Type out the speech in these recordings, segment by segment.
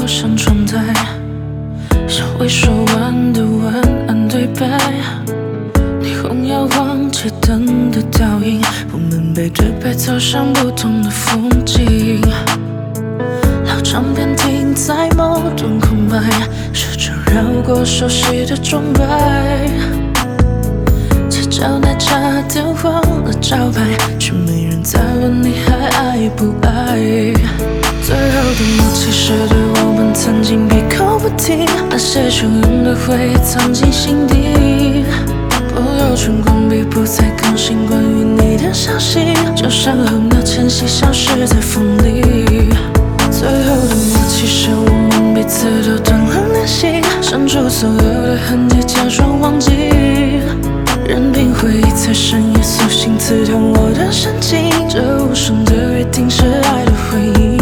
我像窗台，像未说完的晚安对白。霓虹摇晃街灯的倒影，我们背对背走向不同的风景。老唱片停在某段空白，时针绕过熟悉的钟摆。街角奶茶店换了招牌，却没人再问你还爱不爱。最后的默契是对我们曾经闭口不提，那些汹涌的回忆藏进心底。朋友圈关闭，不再更新关于你的消息，就像候鸟迁徙消失在风里。最后的默契是我们彼此都断了联系，删除所有的痕迹，假装忘记。任凭回忆在深夜苏醒，刺痛我的神经。这无声的约定是爱的回忆。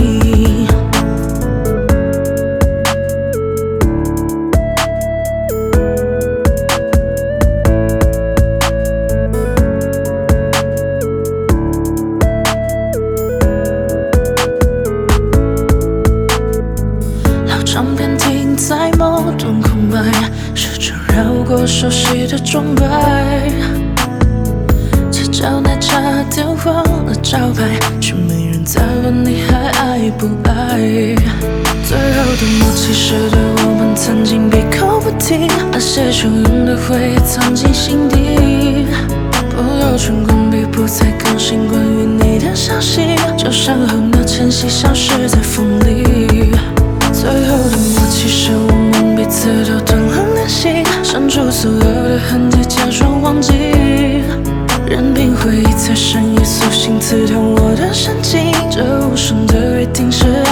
唱片停在某段空白，时针绕过熟悉的钟摆。街角奶茶店换了招牌，却没人再问你还爱不爱。最后的默契是对我们曾经闭口不提，那些汹涌的回忆藏进心底。朋友圈关闭，不再更新关于你的消息，就像候鸟迁徙消失在风里。最后的默契是我们彼此都断了联系，删除所有的痕迹，假装忘记。任凭回忆在深夜苏醒，刺痛我的神经。这无声的约定是爱